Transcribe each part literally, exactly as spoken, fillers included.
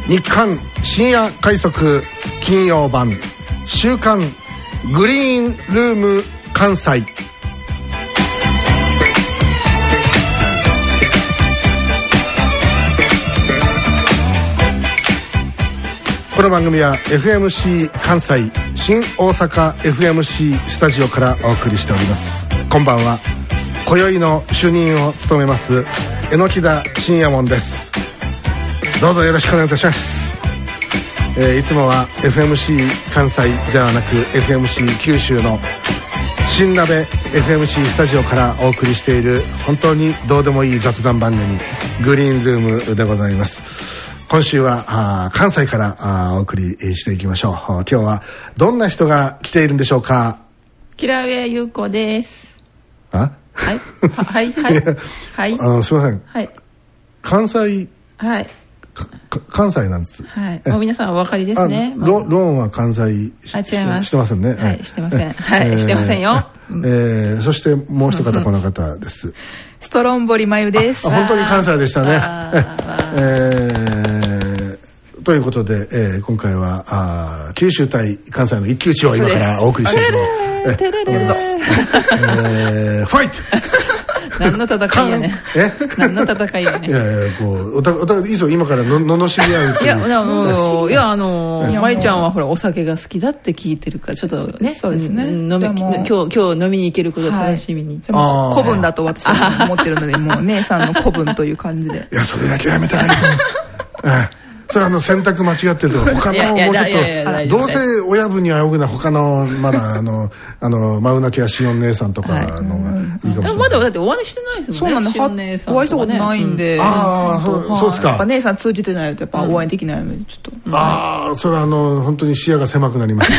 日刊深夜快速金曜版週刊グリーンルーム関西。この番組は エフエムシー 関西新大阪 エフエムシー スタジオからお送りしております。こんばんは。今宵の主任を務めます榎田信也門です。どうぞよろしくお願いいたします。えー、いつもは エフエムシー 関西じゃなく エフエムシー 九州の新鍋 エフエムシー スタジオからお送りしている本当にどうでもいい雑談番組グリーンルームでございます。今週はあ関西からあお送りしていきましょう。今日はどんな人が来ているんでしょうか。 キラウエ優子です。 あはいはいはいはい、 あのすいません、 はい、 関西、 はい、 関西なんです。 はい。もう皆さんお分かりですね。 ロ, ローンは関西し, あ違いますしてませんね。 はい、してません。はい、えー、してませんよ。 えー、そしてもう一方この方です。 ストロンボリマユです。 本当に関西でしたね。えー、ということで、えー、今回はあ九州対関西の一騎打ちを今からお送りしています。えー、ファイト。 何の戦いやねん。 え何の戦いやねん。 いやいや、こうおたおたいいぞ、今からの罵り合うっていう。 いや、あのいやあの舞ちゃんはほらお酒が好きだって聞いてるからちょっとね、 そうですね。 飲み今日今日飲みに行けることを楽しみに。 はい、古文だと私は思ってるので、もう姉さんの古文という感じで。 いや、それだけやめたらいいと思う。ええ、それはあの選択間違ってると他のもうちょっとどうせ親分にはよくない他のまだあのあのマウナケやシオン姉さんとかのがいいかもしれない。 まだだってお会いしてないですもんね。 そうなんだ。お会いしたことないんで。 ああ、そうそうですか。 やっぱ姉さん通じてないとやっぱお会いできないのでちょっと。 ああ、それはあの本当に視野が狭くなりました。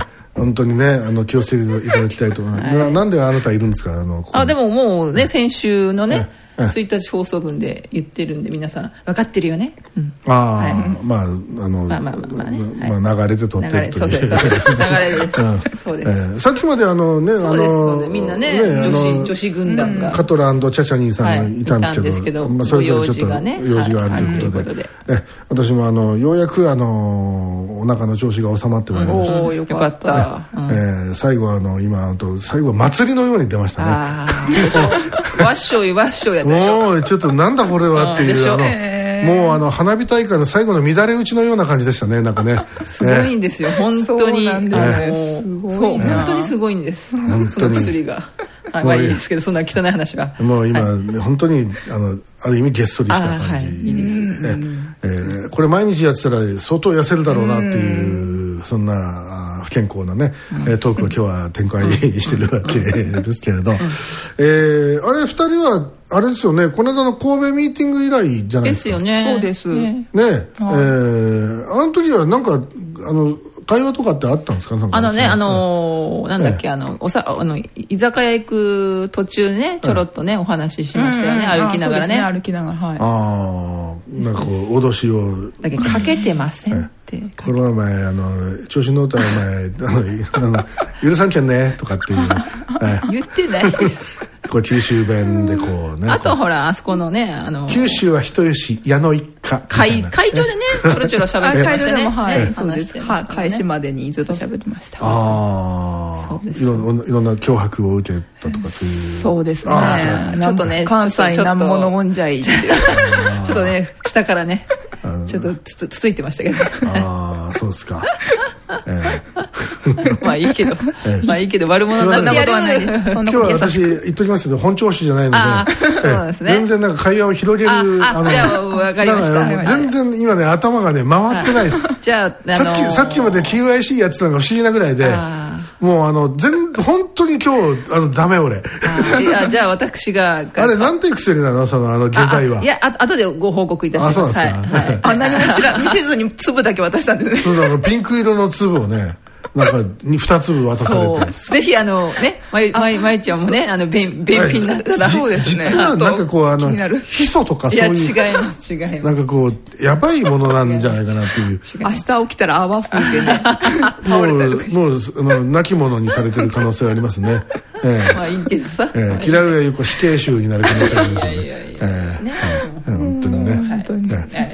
本当にね、あの気をつけていただきたいと思います。なんであなたいるんですか。あのあでももうね、先週のねついたち放送分で言ってるんで皆さん分かってるよね。うん、ああ、はい、まああのまあまあまあまあね、まあ、流れて撮ってるという。 そうですそうです。流れです。うん、そうです、えー。さっきまであのね、あのみんなね、ね、女子女子軍団が、 うん、カトラ&チャチャニーさんがいたんですけど、はい、まあそれぞれちょっと用事があるということで、はい、え私もあのようやくあのお腹の調子が収まってまいりました。 おお、よかった。 えーえー、最後はあの今と最後は祭りのように出ましたね。 あわっしょいわっしょいやったでしょ。 もうちょっとなんだこれはっていうあの、えー、もうあの花火大会の最後の乱れ打ちのような感じでしたね。なんかねすごいんですよ、えー、本当に。そうなんです、 えー、 そう本当にすごいんです。本当にその薬がまあいいですけど、そんな汚い話はもう今、はい、本当にあのある意味げっそりした感じ、はい、いいですね。えー、これ毎日やってたら相当痩せるだろうなっていう、そんな不健康なね、うん、トークを今日は展開してるわけですけれど、うん、えー、あれふたりはあれですよね、この間の神戸ミーティング以来じゃないですか。 ですよね。 そうですね。ね、はい、えー、あの時はなんかあの会話とかってあったんですか。なんかあのね、あのー、なんだっけ、ええ、あのおさあの居酒屋行く途中ね、ちょろっとね、ええ、お話ししましたよね、うんうん、歩きながらね。 歩きながら、はい。 ああ、なんかこう脅しを。 だけどかけてませんって。 ええ、この前あの調子乗ったらお前あの許さんちゃんねとかっていう、 ええ、言ってないですよ。 こう九州弁でこうね。 あとほらあそこのね、あの九州は人吉矢野一家会会場でねちょろちょろ喋ってましたね。 はい、そうです。はい、開始までにずっと喋ってました。 ああ、いろんないろんな脅迫を受けたとかそういう。 そうですね。 ちょっとね、 関西なんものもんじゃい。ちょっとね下からねちょっとつつついてましたけど。 ああ、そうですか。えー、まあいいけど、えー、まあいいけど悪者になってやる。 今日は私言っときますけど本調子じゃないので、 あそうですね、 全然なんか会話を広げる。 ああ、じゃあ分かりました。 全然今ね頭がね回ってないです。 じゃあ、 あのー、さっきさっきまで キューアイシー やってたのが不思議なぐらいで、もうあの全本当に今日あのダメ俺。 あじゃあ私があれなんていう薬なのそのあの下剤は。 いやあ後でご報告いたします。 あそうですか。はいはい、 あ何も知ら見せずに粒だけ渡したんですね。 そうだ、あのピンク色の粒をね。なんかに二粒渡されて、 ぜひあのね、まいまいまいちゃんもね、あの便便秘になったら、 そうですね。 実はなんかこうあのヒ素とかそういう、 いや違います違います。 なんかこうやばいものなんじゃないかなっていう。 明日起きたら泡吹いてね、 もうもうあの亡き者にされてる可能性がありますね。 ええ、まあいいけどさ。 ええ、嫌うやゆこ死刑囚になる可能性がありますよね。ええ、本当にね。 本当に。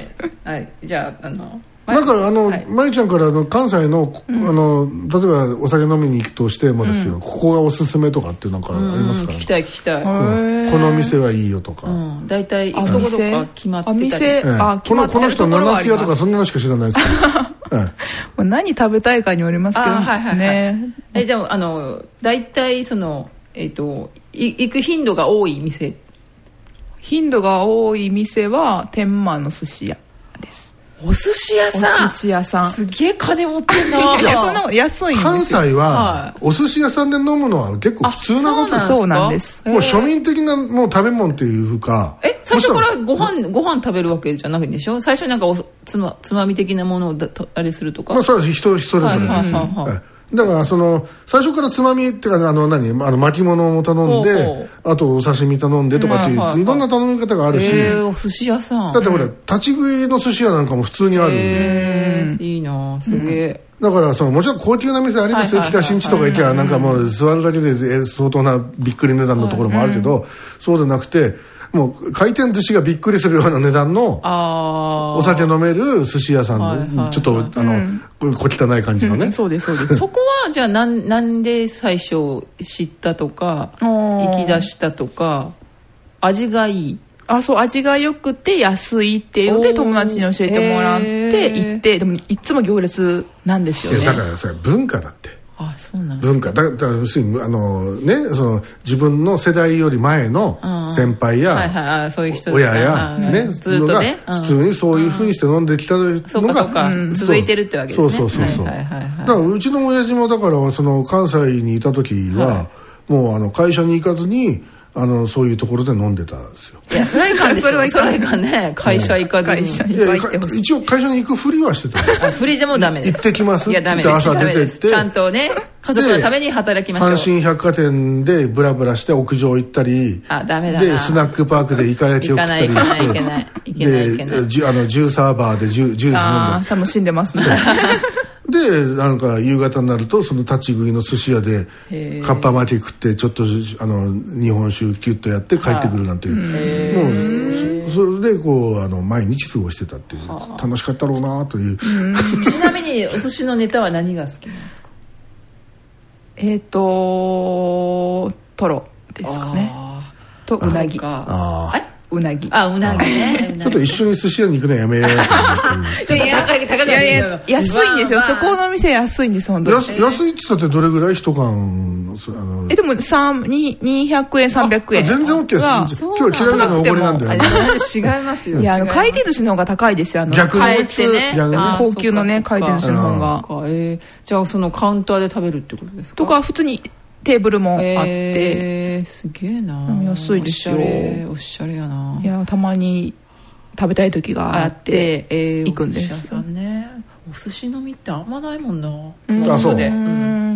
はい、じゃああのなんかあの、 はい、 まゆちゃんからあの関西の、うん、あの例えばお酒飲みに行くとしてもですよ、うん、ここがおすすめとかってなんかありますか、 うん、聞きたい聞きたい、 うん、この店はいいよとか、うん、 大体行くところか決まってたり、 店、ええ、あこのこの人七つ屋とかそんなのしか知らないですけど、ええ、何食べたいかによりますけどね、はいはいはい、 えじゃあ、あの大体その、えー、とい行く頻度が多い店、 頻度が多い店は天満の寿司屋です。 お寿司屋さん、 お寿司屋さんすげえ金持ってんな。 いやそんなの安いんですよ。 関西はお寿司屋さんで飲むのは結構普通なことです。 そうなんです。 もう庶民的なもう食べ物っていうか、 え最初からご飯ご飯食べるわけじゃないんでしょ。最初になんかおつまつまみ的なものをだとあれするとか、 まあそうです、人それぞれです、はいはいはいはい、だからその最初からつまみっていうかあの何あの巻き物を頼んで、ほうほう、あとお刺身頼んでとかっていう、はいはいはい、いろんな頼み方があるし、 えー、お寿司屋さんだってほら、うん、立ち食いの寿司屋なんかも普通にある、 えー、いいなすげえ、 うん、だからそのもちろん高級な店ありますよ、北新地とか行きゃなんかもう座るだけで相当なびっくり値段のところもあるけど、はい、そうじゃなくてもう回転寿司がびっくりするような値段のお酒飲める寿司屋さんの、はいはいはい、ちょっとあの、うん、小汚い感じのね、 うん、そうですそうですそこはじゃあなん、なんで最初知ったとか行き出したとか、味がいい、 あそう味が良くて安いっていうので友達に教えてもらって行って、でもいつも行列なんですよね。 だからそれ文化だって、 あそうなんです文化だから、要するにあの、ね、その自分の世代より前の先輩や、 はいはい、そういう人親や、ね、 ずっとね、 普通にそういうふうにして飲んできたのが、 そうかそうか、うん、続いてるってわけですね。 そうそうそうそう、 はいはいはいはい、 だからうちの親父もだからその関西にいた時は、はい、もうあの会社に行かずにあのそういうところで飲んでたんですよ。 いやそれはいかんでしょそれはいかんね、会社行かずに、会社にいや一応会社に行くふりはしてた。 あふりでもダメです。 行ってきますって言って朝出てって、 ちゃんとね家族のために働きましょう。 阪神百貨店でブラブラして屋上行ったり、 あダメだな、 でスナックパークでイカ焼きを食ったりして、 行かない行けない行けない行けない、 であのジューサーバーでジュジュース飲んで楽しんでますね。 でなんか夕方になるとその立ち食いの寿司屋でかっぱ巻き食ってちょっとあの日本酒キュッとやって帰ってくるなんていう、もう そ, それでこうあの毎日過ごしてたっていう、楽しかったろうなという。 ちなみにお寿司のネタは何が好きなんですか？ えっとトロですかね、とうなぎ、 ああうなぎ、 あうなぎねちょっと一緒に寿司屋に行くのやめようといや高い高い、いやいや安いんですよ、まあまあ、そこの店安いんです本当に。 安, 安いって言ったってどれぐらい一缶あのえでもにひゃくえんさんびゃくえん全然 OK です。今日は嫌いなのおごりなんだよね。 違いますよ。 いやあの回転寿司の方が高いですよ、あの逆にね、 高級のね回転寿司の方が、 えー、じゃあそのカウンターで食べるってことですか？ とか普通にテーブルもあって、 えー、すげえな、 安いですよ。 おしゃれやな。 いやたまに食べたい時があって行くんです。 お寿司屋さんね、お寿司飲みってあんまないもんな、 うん、 あそう、 うん、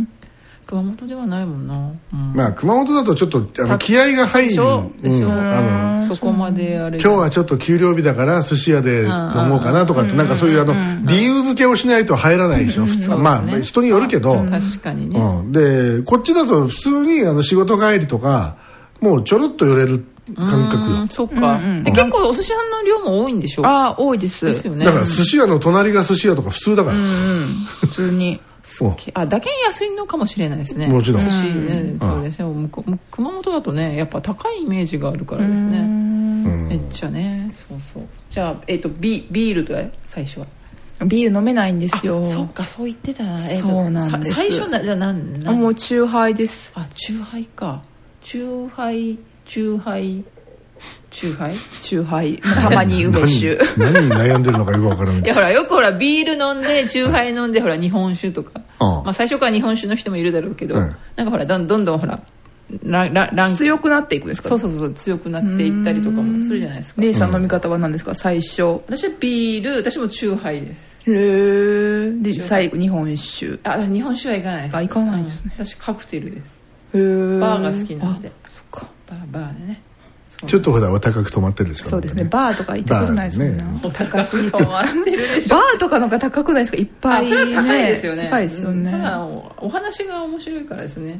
熊本ではないもんな、うん、 まあ熊本だとちょっとあの気合が入る、 うん、あのそこまであれ今日はちょっと給料日だから寿司屋で飲もうかなとかって、なんかそういうあの理由付けをしないと入らないでしょ、普通は。まあ人によるけど、 確かにね、 うん、でこっちだと普通にあの仕事帰りとかもうちょろっと寄れる感覚よ。 そっか、うんうん、で結構お寿司屋の量も多いんでしょう。 ああ多いです。 ですよね。 だから寿司屋の隣が寿司屋とか普通だから、うんうん、 普通にあだけに安いのかもしれないですね。 もちろん寿司、ね、そうですね。熊本だとねやっぱ高いイメージがあるからですね、めっちゃね。そうそう。じゃあ、えー、と ビ, ビールとか最初はビール飲めないんですよ。 そっかそう言ってたな、えー、 そうなんです。 最初なじゃあ何何もうチューハイです。 あチューハイか。チューハイチューハイチューハイチューハイたまに梅酒何, 何に悩んでるのかよく分からない。 いやほらよくほらビール飲んでチューハイ飲んでほら日本酒とか、ああまあ、最初から日本酒の人もいるだろうけど、うん、なんかほらどんどんどんほらラララン強くなっていくんですか？ そうそうそう強くなっていったりとかもするじゃないですか。 姉さん飲み方は何ですか？最初私はビール、私もチューハイです。 へー。で最後日本酒。 あ日本酒はいかないです。 あいかないですね。 私カクテルです。 へー。 バーが好きなんで。 そっかバーバーでね。 ちょっとほらお高く泊まってるでしょ。 そうですね。バーとか行ったことないですもんね。高すぎて。 バーとかのが高くないですか？いっぱい、ね。 それは高いですよね。 高いですよね。 ただお話が面白いからですね。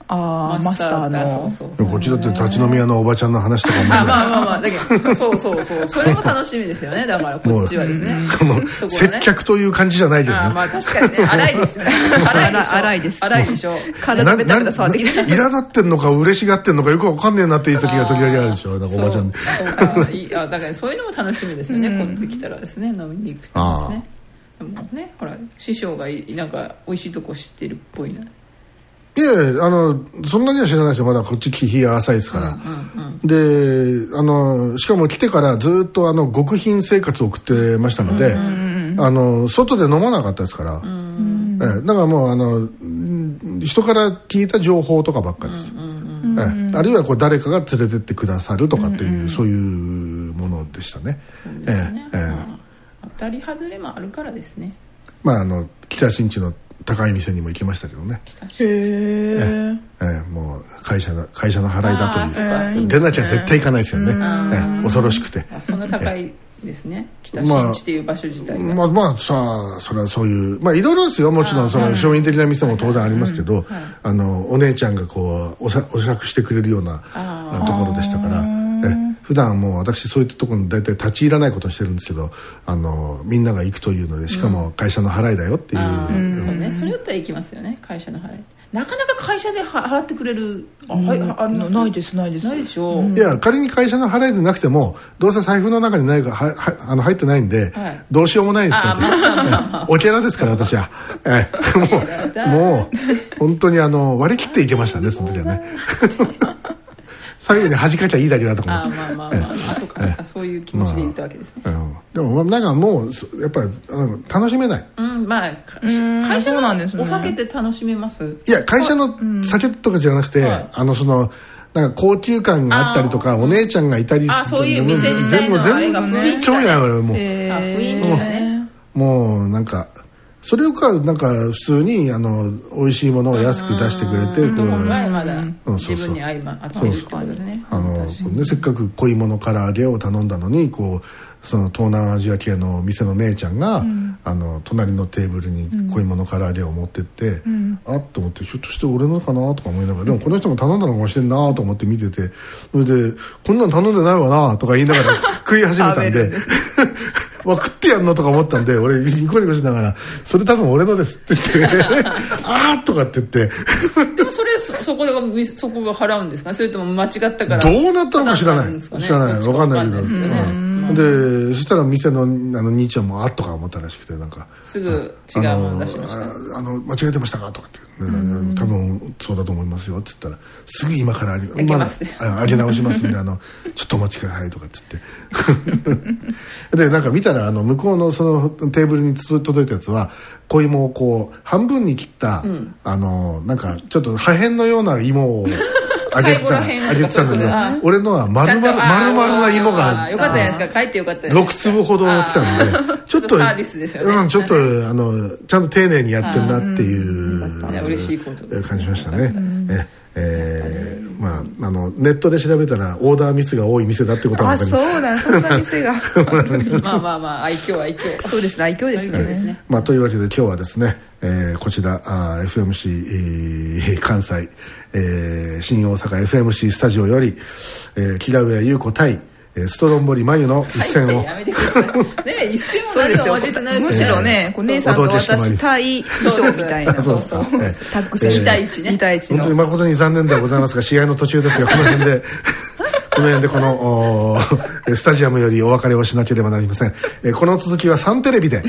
ああマスターのそうそうこっちだって立ち飲み屋のおばちゃんの話とかもあまあまあまあだけどそうそうそうそれも楽しみですよね。だからこっちはですねもう接客という感じじゃないけどね。 あまあ確かにね荒いですよね。荒いでしょ荒いです荒いでしょ。 体ベタベタ触ってきて苛立ってんのか嬉しがってんのかよくわかんねえなっていう時が時々あるでしょ。なんかおばちゃんでそういいあだからそういうのも楽しみですよね。こっち来たらですね飲みに行くとですね。でもねほら師匠がなんか美味しいとこ知ってるっぽいな。 いやいやあのそんなには知らないですよ。まだこっち日が浅いですから、うんうんうん、であのしかも来てからずっとあの極貧生活を送ってましたので、うんうん、あの外で飲まなかったですから、うんうん、えだからもうあの人から聞いた情報とかばっかりです、うんうんうん、えあるいはこう誰かが連れてってくださるとかっていう、うんうん、そういうものでしたね。 そうですね、ええまあ、当たり外れもあるからですね。 まああの北新地の高い店にも行きましたけどね。 へえええもう会社の会社の払いだという。出なちゃ絶対行かないですよね。ええ恐ろしくて。 そんな高いですね。北新地っていう場所自体が。 まあまあさあそれはそういうまあいろいろですよ。もちろんその庶民的な店も当然ありますけど、あのお姉ちゃんがこうおさお酌してくれるようなところでしたから。え普段もう私そういったところに大体立ち入らないことをしてるんですけど、あのみんなが行くというのでしかも会社の払いだよっていう、うん、 そうね、それだったら行きますよね。会社の払いなかなか会社で払ってくれるあ、うん、はいありますないですないですないでしょう、うん、 いや仮に会社の払いでなくてもどうせ財布の中にないかははあの入ってないんで、はい、どうしようもないですから、まあまあまあ、おキャラですから私はえもうもう本当にあの割り切っていけましたねその時はね最後に弾かちゃいいだけだとか思ってあまあまあまあ、あそうかそうか、そういう気持ちで言ったわけですね、 まあ、でもなんかもうやっぱり楽しめない、 うんまあ、会社のお酒って楽しめます？ いや会社の酒とかじゃなくて、はい、あのそのなんか高級感があったりとかお姉ちゃんがいたりあそういう店自体のあれが全部超や俺もう雰囲気がねもうなんかそれをかなんか普通にあの美味しいものを安く出してくれてこうまだ自分に合いま合ってるってことですね。 あのねせっかく濃いもの唐揚げを頼んだのにこうその東南アジア系の店の姉ちゃんが、うん、あの隣のテーブルに濃いもの唐揚げを持ってって、うん、あっと思ってひょっとして俺のかなとか思いながらでもこの人も頼んだのかもしれんなと思って見ててそれでこんなん頼んでないわなとか言いながら食い始めたんでわ食ってやんのとか思ったんで俺ニコニコしながらそれ多分俺のですって言ってあーとかって言ってでもそれ そ, そこがそこが払うんですかそれとも間違ったからどうなったのか知らない、ね、知らない分かんないけど、うん、でそしたら店 の, あの兄ちゃんもあっとか思ったらしくてなんかすぐ違うもの出しましたあ, あの間違えてましたかとかって、うん、多分そうだと思いますよって言ったらすぐ今からあり、 まあ、 あり直しますんであのちょっとお待ちくださいとかって言ってでなんか見たらあの向こうのそのテーブルに届いたやつは小芋をこう半分に切った、うん、あのなんかちょっと破片のような芋をあげてたあげてたんだけど俺のは丸々丸々な芋がよかったじゃないですか帰ってよかったろく粒ほど来たんでちょっとサービスですよね、 うん、ちょっとあのちゃんと丁寧にやってるなっていう嬉しいこと感じましたね。ええー、まああのネットで調べたらオーダーミスが多い店だってことは分かります。 あそうだそんな店がまあまあまあ愛嬌愛嬌そうですね愛嬌ですね、 はい、まあというわけで今日はですね、えー、こちらあ エフエムシー、えー、関西、えー、新大阪 エフエムシー スタジオより、えー、木田上優子対ストロンボリ眉の一戦を、 はい、やめてくださいね一戦も何も交えてないですよね。 むしろねこう姉さんと私対師匠みたいなそうですか、えー、タッグ戦に対いちねに対いち本当に誠に残念ではございますが試合の途中ですがこの辺でこの辺でこのスタジアムよりお別れをしなければなりません。えこの続きはサンテレビで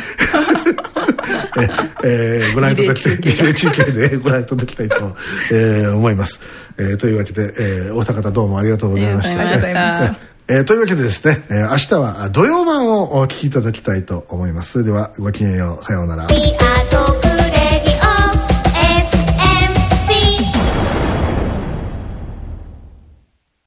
ええー、ご覧いただきたいリレー中継でご覧いただきたいと、えー、思います、えー、というわけで、えー、お二方どうもありがとうございました。 ありがとうございました。 えー、というわけでですね、えー、明日は土曜版をお聞きいただきたいと思います。それではごきげんよう、さようなら。